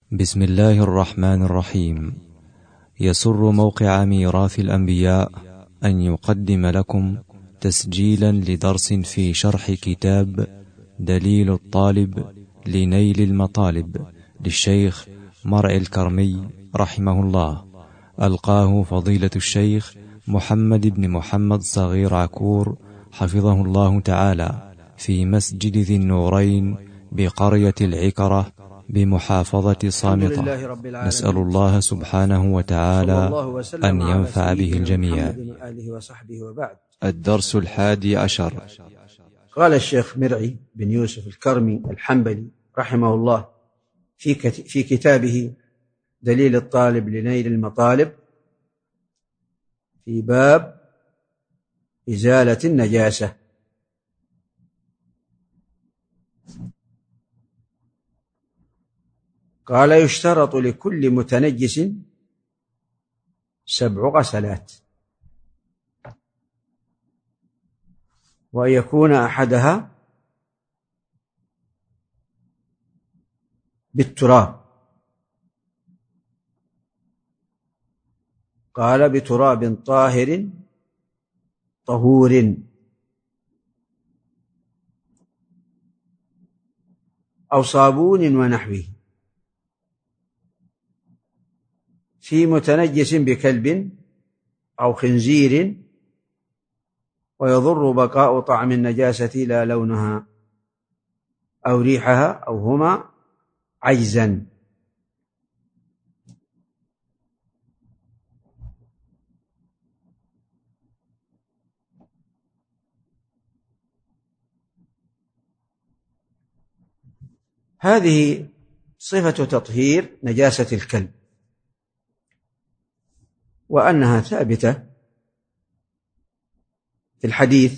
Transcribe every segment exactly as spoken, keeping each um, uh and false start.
بسم الله الرحمن الرحيم. يسر موقع ميراث الأنبياء أن يقدم لكم تسجيلا لدرس في شرح كتاب دليل الطالب لنيل المطالب للشيخ مرعي الكرمي رحمه الله، ألقاه فضيلة الشيخ محمد بن محمد صغير عكور حفظه الله تعالى في مسجد ذي النورين بقرية العكرة بمحافظة صامتة. نسأل الله سبحانه وتعالى أن ينفع به الجميع. الدرس الحادي عشر. قال الشيخ مرعي بن يوسف الكرمي الحنبلي رحمه الله في في كتابه دليل الطالب لنيل المطالب في باب إزالة النجاسة. قال: يشترط لكل متنجس سبع غسلات، وأن يكون أحدها بالتراب. قال: بتراب طاهر طهور أو صابون ونحوه. في متنجس بكلب أو خنزير، ويضر بقاء طعم النجاسة لا لونها أو ريحها أو هما عجزا. هذه صفة تطهير نجاسة الكلب، وأنها ثابتة في الحديث: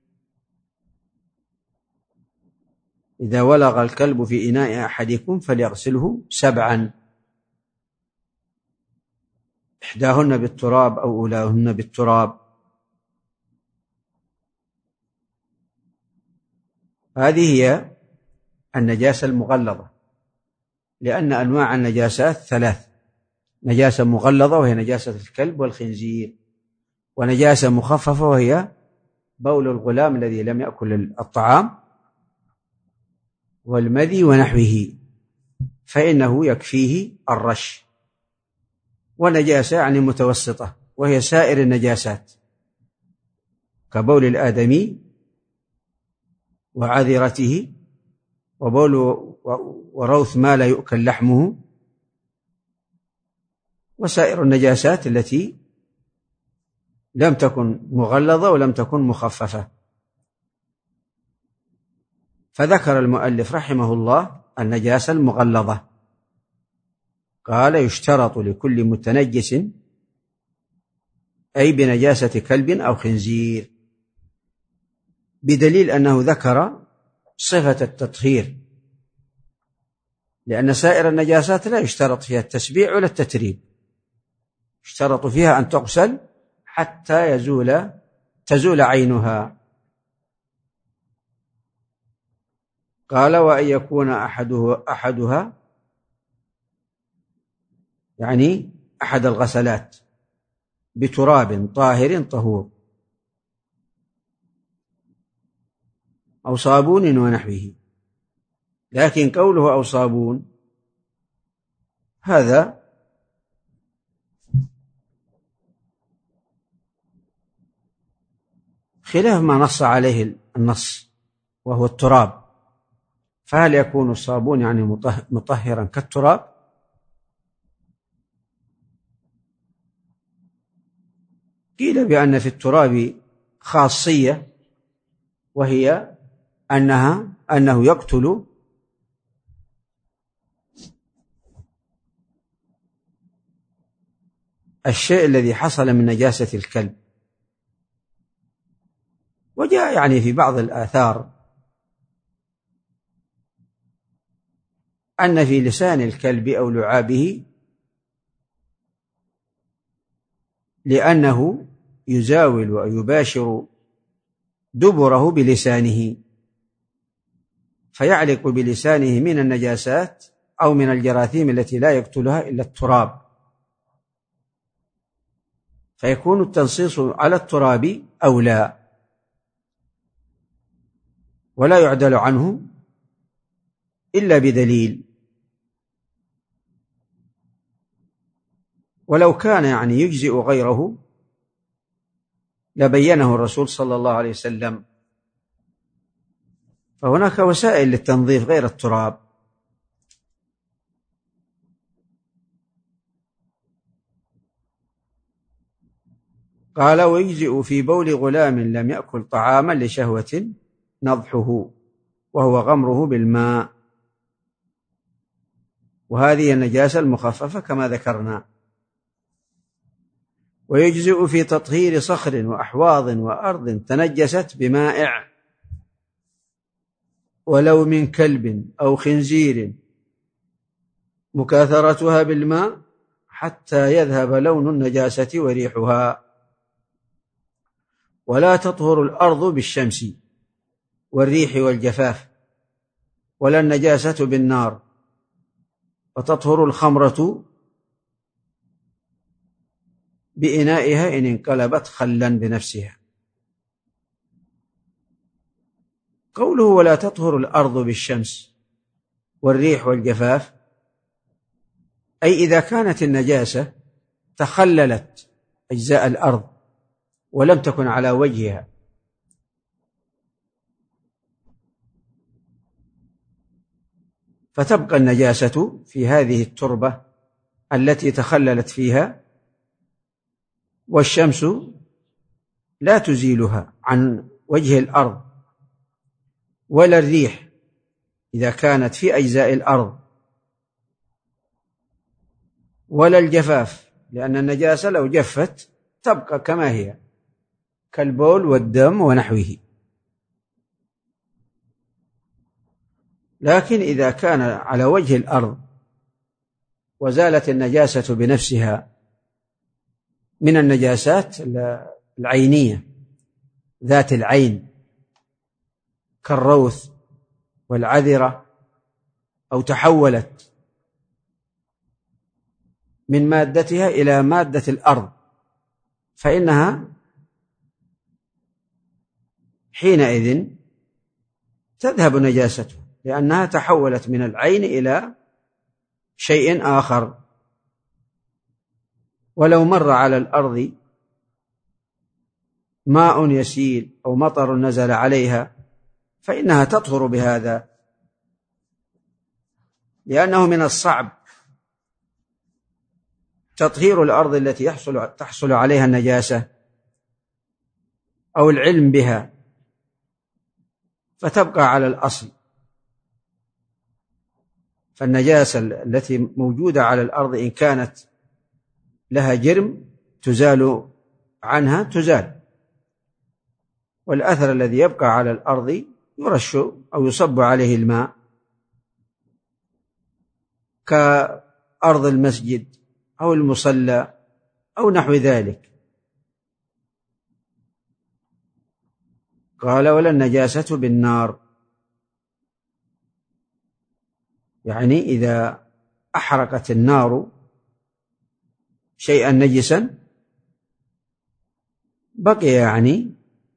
إذا ولغ الكلب في إناء أحدكم فليغسله سبعا، إحداهن بالتراب أو أولاهن بالتراب. هذه هي النجاسة المغلظة، لأن أنواع النجاسات ثلاث: نجاسة مغلظة وهي نجاسة الكلب والخنزير، ونجاسة مخففة وهي بول الغلام الذي لم يأكل الطعام والمذي ونحوه، فإنه يكفيه الرش. ونجاسة يعني متوسطة وهي سائر النجاسات كبول الآدمي وعذرته وبول وروث ما لا يؤكل لحمه، وسائر النجاسات التي لم تكن مغلظة ولم تكن مخففة. فذكر المؤلف رحمه الله النجاسة المغلظة. قال: يشترط لكل متنجس، أي بنجاسة كلب أو خنزير، بدليل أنه ذكر صفة التطهير، لأن سائر النجاسات لا يشترط فيها التسبيع ولا التتريب، يشترط فيها أن تغسل حتى يزول تزول عينها. قال: وأن يكون أحده أحدها يعني أحد الغسلات بتراب طاهر طهور أو صابون ونحوه. لكن قوله أو صابون هذا خلاف ما نص عليه النص وهو التراب، فهل يكون الصابون يعني مطهرا كالتراب؟ قيل بأن في التراب خاصية، وهي أنها أنه يقتل الشيء الذي حصل من نجاسة الكلب. وجاء يعني في بعض الآثار أن في لسان الكلب أو لعابه، لأنه يزاول ويباشر دبره بلسانه، فيعلق بلسانه من النجاسات أو من الجراثيم التي لا يقتلها إلا التراب، فيكون التنصيص على التراب أولى، ولا يعدل عنه إلا بدليل. ولو كان يعني يجزئ غيره لبينه الرسول صلى الله عليه وسلم. فهناك وسائل للتنظيف غير التراب. قال: ويجزئ في بول غلام لم يأكل طعاما لشهوة نضحه وهو غمره بالماء، وهذه النجاسة المخففة كما ذكرنا. ويجزئ في تطهير صخر وأحواض وأرض تنجست بمائع ولو من كلب أو خنزير مكاثرتها بالماء حتى يذهب لون النجاسة وريحها. ولا تطهر الأرض بالشمس والريح والجفاف، ولا النجاسة بالنار. وتطهر الخمرة بإنائها إن انقلبت خلا بنفسها. قوله ولا تطهر الأرض بالشمس والريح والجفاف، أي إذا كانت النجاسة تخللت أجزاء الأرض ولم تكن على وجهها، فتبقى النجاسة في هذه التربة التي تخللت فيها، والشمس لا تزيلها عن وجه الأرض، ولا الريح إذا كانت في أجزاء الأرض، ولا الجفاف، لأن النجاسة لو جفت تبقى كما هي كالبول والدم ونحوه. لكن إذا كان على وجه الأرض وزالت النجاسة بنفسها من النجاسات العينية ذات العين كالروث والعذرة، أو تحولت من مادتها إلى مادة الأرض، فإنها حينئذ تذهب نجاسته، لأنها تحولت من العين إلى شيء آخر. ولو مر على الأرض ماء يسيل أو مطر نزل عليها فإنها تطهر بهذا، لأنه من الصعب تطهير الأرض التي يحصل تحصل عليها النجاسة أو العلم بها، فتبقى على الأصل. فالنجاسة التي موجودة على الأرض إن كانت لها جرم تزال عنها تزال، والأثر الذي يبقى على الأرض يرش أو يصب عليه الماء، كأرض المسجد أو المصلى أو نحو ذلك. قال ولا النجاسة بالنار، يعني إذا أحرقت النار شيئا نجسا بقي يعني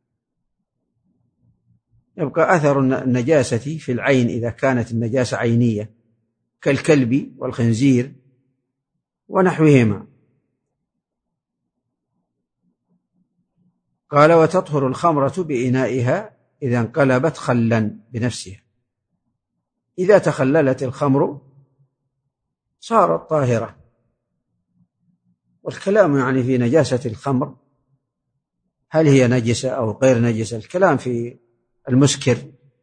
يبقى أثر النجاسة في العين إذا كانت النجاسة عينية كالكلب والخنزير ونحوهما. قال وتطهر الخمرة بإنائها إذا انقلبت خلا بنفسها، إذا تخللت الخمر صارت طاهرة. والكلام يعني في نجاسة الخمر، هل هي نجسة أو غير نجسة؟ الكلام في المسكر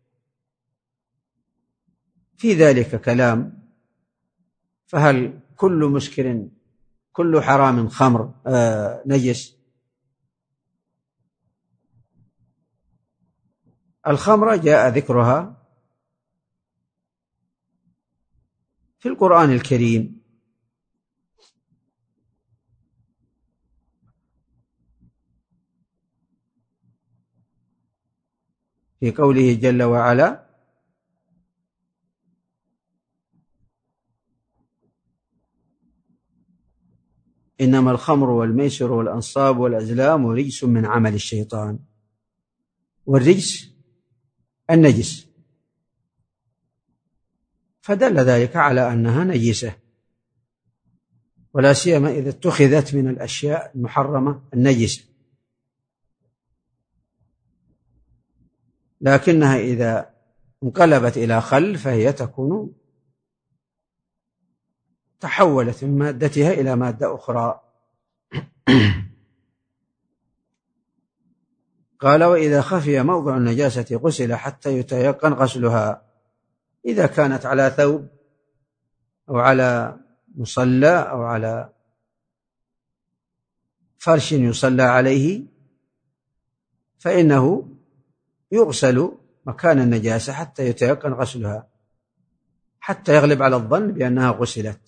في ذلك كلام، فهل كل مسكر كل حرام خمر آه نجس؟ الخمر جاء ذكرها في القرآن الكريم، في قوله جل وعلا إنما الخمر والميسر والأنصاب والأزلام رجس من عمل الشيطان. والرجس النجس، فدل ذلك على أنها نجسة، ولا سيما إذا اتخذت من الأشياء المحرمة النجسة. لكنها إذا انقلبت إلى خل فهي تكون تحولت من مادتها إلى مادة أخرى. قال: وإذا خفي موضع النجاسة غسل حتى يتيقن غسلها. إذا كانت على ثوب أو على مصلى أو على فرش يصلى عليه فإنه يغسل مكان النجاسة حتى يتيقن غسلها، حتى يغلب على الظن بأنها غسلت.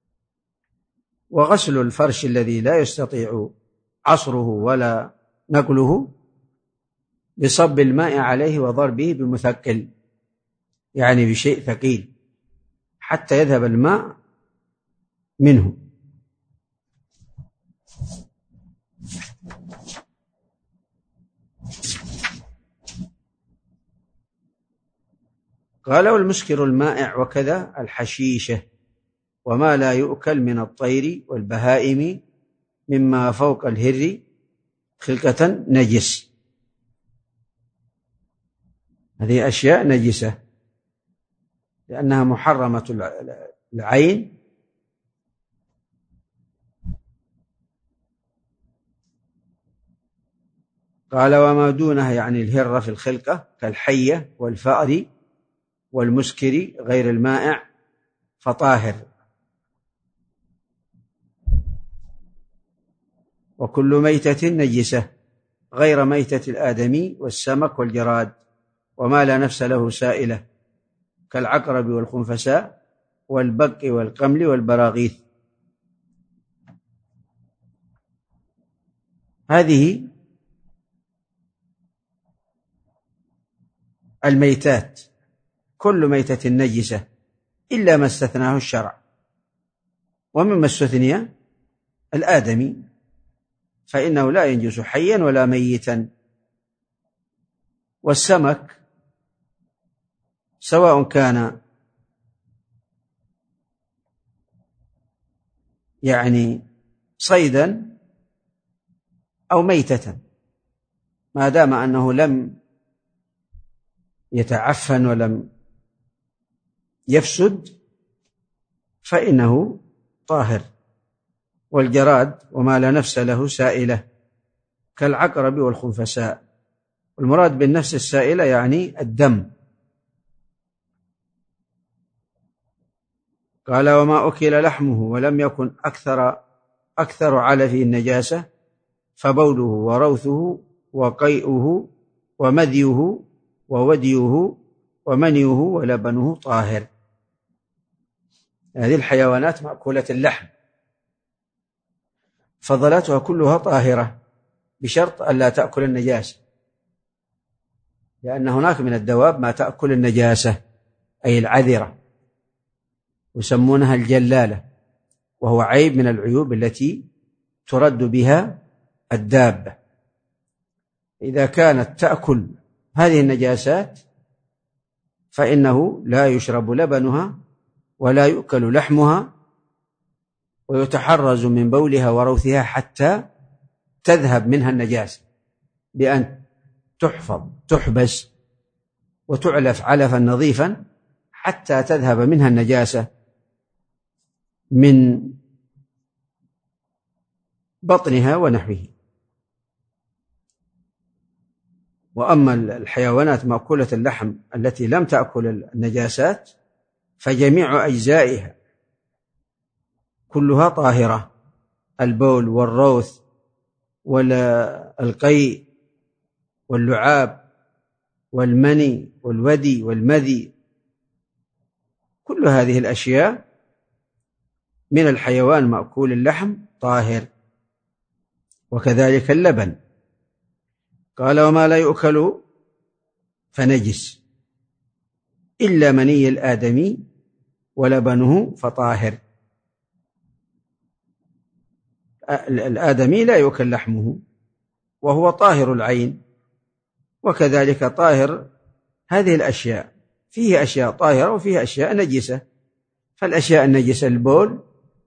وغسل الفرش الذي لا يستطيع عصره ولا نقله بصب الماء عليه وضربه بمثقل، يعني بشيء ثقيل، حتى يذهب الماء منه. قال: والمسكر المائع وكذا الحشيشة وما لا يؤكل من الطير والبهائم مما فوق الهر خلقة نجس. هذه أشياء نجسة لأنها محرمة العين، قال: وما دونها يعني الهرة في الخلقة كالحية والفأر والمسكر غير المائع فطاهر. وكل ميتة نجسة غير ميتة الآدمي والسمك والجراد وما لا نفس له سائلة كالعقرب والخنفساء والبق والقمل والبراغيث. هذه الميتات كل ميتة نجسة إلا ما استثناه الشرع، ومما استثني الآدمي فإنه لا ينجس حيا ولا ميتا. والسمك سواء كان يعني صيدا أو ميتة ما دام أنه لم يتعفن ولم يفسد فإنه طاهر. والجراد وما لا نفس له سائلة كالعقرب والخنفساء. والمراد بالنفس السائلة يعني الدم. قال: وما أكل لحمه ولم يكن أكثر أكثر علفه النجاسة فبوله وروثه وقيئه ومذيه ووديه ومنيه ولبنه طاهر. هذه الحيوانات مأكولة اللحم فضلاتها كلها طاهرة بشرط ألا تأكل النجاسة، لأن هناك من الدواب ما تأكل النجاسة أي العذرة يسمونها الجلالة، وهو عيب من العيوب التي ترد بها الدابة. إذا كانت تأكل هذه النجاسات فإنه لا يشرب لبنها ولا يؤكل لحمها، ويتحرز من بولها وروثها حتى تذهب منها النجاسة بأن تحفظ تحبس وتعلف علفا نظيفا حتى تذهب منها النجاسة من بطنها ونحوه. وأما الحيوانات مأكولة اللحم التي لم تأكل النجاسات فجميع أجزائها كلها طاهرة، البول والروث والقيء واللعاب والمني والودي والمذي، كل هذه الأشياء من الحيوان مأكول اللحم طاهر، وكذلك اللبن. قال: وما لا يؤكل فنجس إلا مني الآدمي ولبنه فطاهر. الآدمي لا يؤكل لحمه وهو طاهر العين، وكذلك طاهر هذه الأشياء، فيه أشياء طاهرة وفيه أشياء نجسة. فالأشياء النجسة البول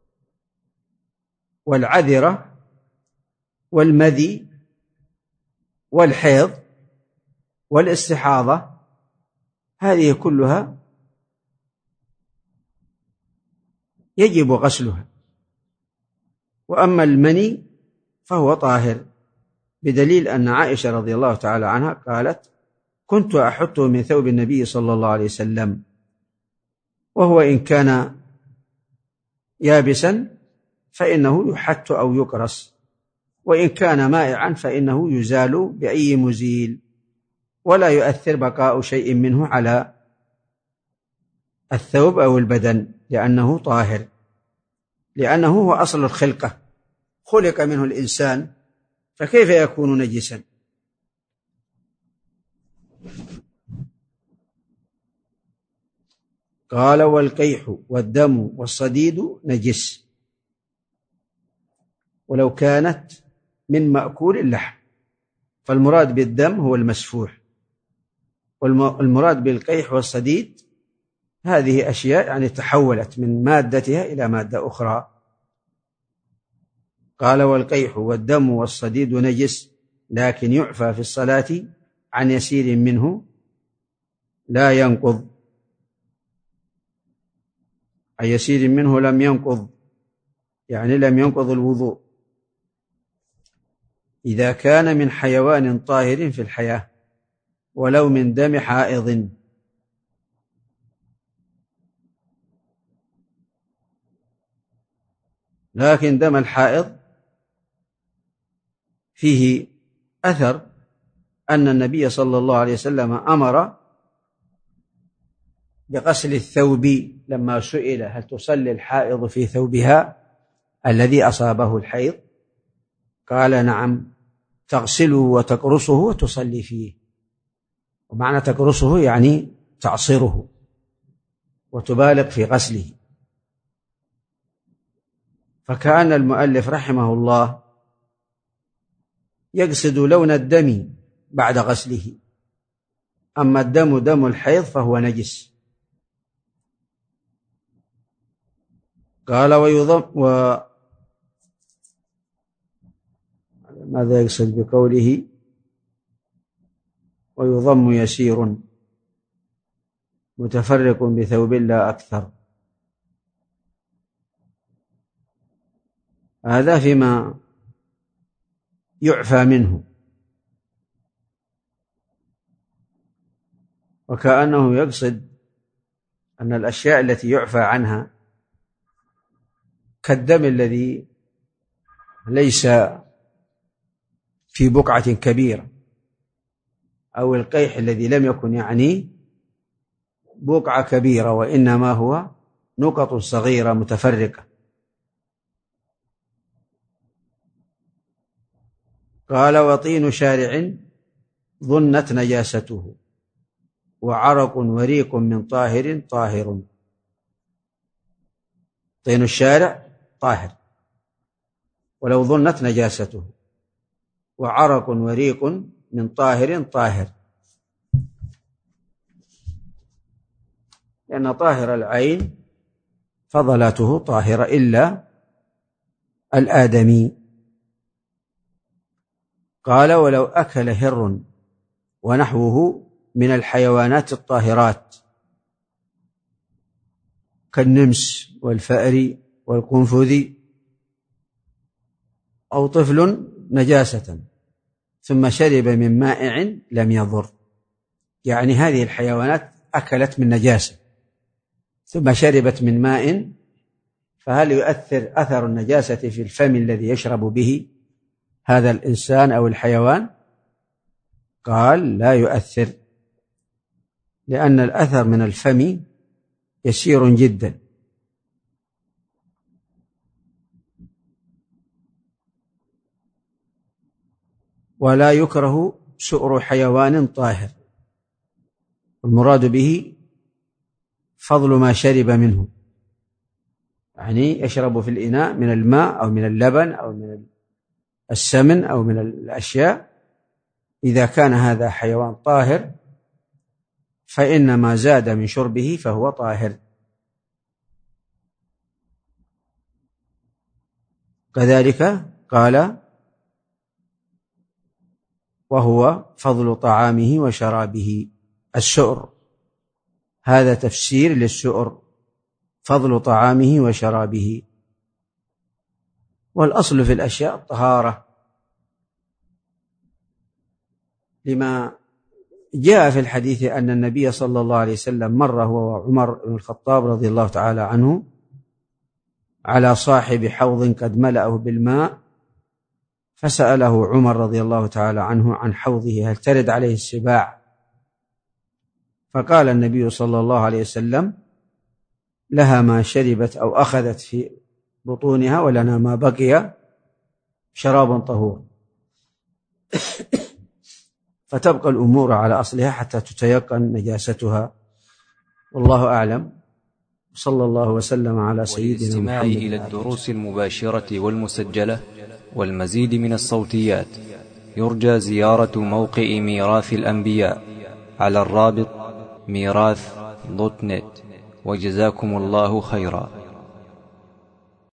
والعذرة والمذي والحيض والاستحاضة، هذه كلها يجب غسلها. وأما المني فهو طاهر، بدليل أن عائشة رضي الله تعالى عنها قالت: كنت أحطه من ثوب النبي صلى الله عليه وسلم، وهو إن كان يابسا فإنه يحت أو يقرص، وإن كان مائعا فإنه يزال بأي مزيل، ولا يؤثر بقاء شيء منه على الثوب أو البدن، لأنه طاهر، لأنه هو أصل الخلقة، خلق منه الإنسان، فكيف يكون نجسا؟ قال: والقيح والدم والصديد نجس، ولو كانت من مأكول اللحم، فالمراد بالدم هو المسفوح، والمراد بالقيح والصديد هذه أشياء يعني تحولت من مادتها إلى مادة أخرى. قال: والقيح والدم والصديد نجس، لكن يعفى في الصلاة عن يسير منه لا ينقض، عن يسير منه لم ينقض، يعني لم ينقض الوضوء، إذا كان من حيوان طاهر في الحياة ولو من دم حائض. لكن دم الحائض فيه أثر أن النبي صلى الله عليه وسلم أمر بغسل الثوب لما سئل: هل تصلي الحائض في ثوبها الذي أصابه الحيض؟ قال: نعم، تغسله وتقرصه وتصلي فيه. ومعنى تقرصه يعني تعصره وتبالغ في غسله. فكأن المؤلف رحمه الله يقصد لون الدم بعد غسله، أما الدم دم الحيض فهو نجس. قال: ويضم و ماذا يقصد بقوله ويضم يسير متفرق بثوب لا أكثر؟ هذا فيما يعفى منه، وكأنه يقصد أن الأشياء التي يعفى عنها كالدم الذي ليس في بقعة كبيرة، أو القيح الذي لم يكن يعني بقعة كبيرة، وإنما هو نقط صغيرة متفرقة. قال: وطين شارع ظنت نجاسته، وعرق وريق من طاهر طاهر. طين الشارع طاهر ولو ظنت نجاسته، وعرق وريق من طاهر طاهر، لأن طاهر العين فضلاته طاهرة إلا الآدمي. قال: ولو أكل هر ونحوه من الحيوانات الطاهرات كالنمس والفأر والقنفذ، أو طفل نجاسة ثم شرب من مائع لم يضر، يعني هذه الحيوانات أكلت من نجاسة ثم شربت من ماء، فهل يؤثر أثر النجاسة في الفم الذي يشرب به هذا الإنسان أو الحيوان؟ قال: لا يؤثر، لأن الأثر من الفم يسير جدا. ولا يكره سؤر حيوان طاهر، المراد به فضل ما شرب منه، يعني يشرب في الإناء من الماء أو من اللبن أو من السمن أو من الأشياء، إذا كان هذا حيوان طاهر فإن ما زاد من شربه فهو طاهر. كذلك قال: وهو فضل طعامه وشرابه. السؤر، هذا تفسير للسؤر، فضل طعامه وشرابه. والأصل في الأشياء الطهارة، لما جاء في الحديث أن النبي صلى الله عليه وسلم مر هو وعمر بن الخطاب رضي الله تعالى عنه على صاحب حوض قد ملأه بالماء، فسأله عمر رضي الله تعالى عنه عن حوضه هل ترد عليه السباع؟ فقال النبي صلى الله عليه وسلم: لها ما شربت أو أخذت في بطونها ولنا ما بقي شراب طهور. فتبقى الأمور على أصلها حتى تتيقن نجاستها، والله أعلم. صلى الله وسلم على سيدنا محمد. إلى الدروس المباشرة والمسجلة والمزيد من الصوتيات يرجى زيارة موقع ميراث الأنبياء على الرابط ميراث دوت نت. وجزاكم الله خيرا.